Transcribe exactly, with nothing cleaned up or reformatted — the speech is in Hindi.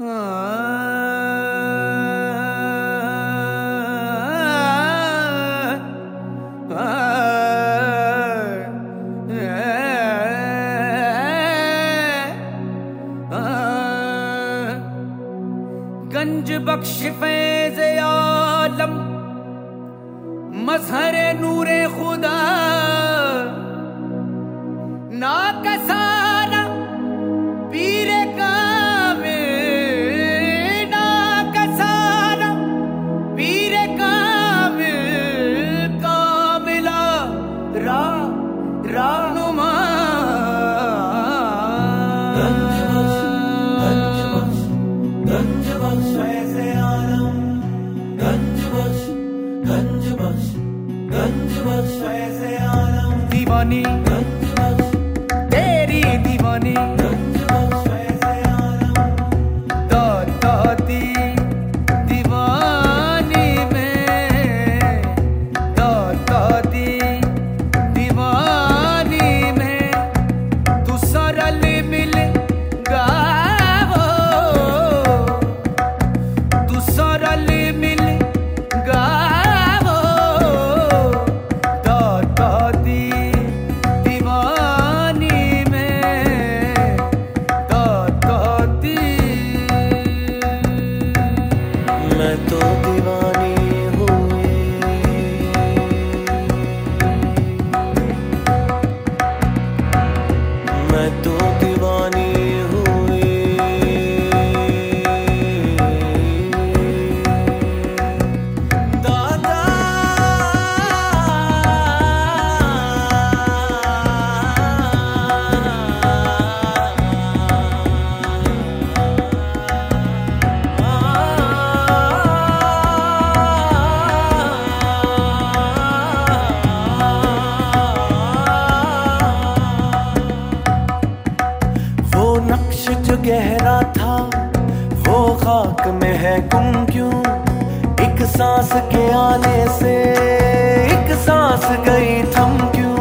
गंज बख्श फैज़ आलम मजहरे नूरे खुदा ना कसारा पीरे कामिल ना कसारा पीरे कामिल कामिला रा रानुमा दीवानी तेरी दीवानी दादी दीवानी में दादी दीवानी में तू सरल मिल गावो तू सरल मिल गावो दादी मैं तो दीवानी हुई, मैं तो दीवानी हुई। दादा नक्श जो गहरा था वो खाक में है गुम क्यों? एक सांस के आने से एक सांस गई थम क्यों?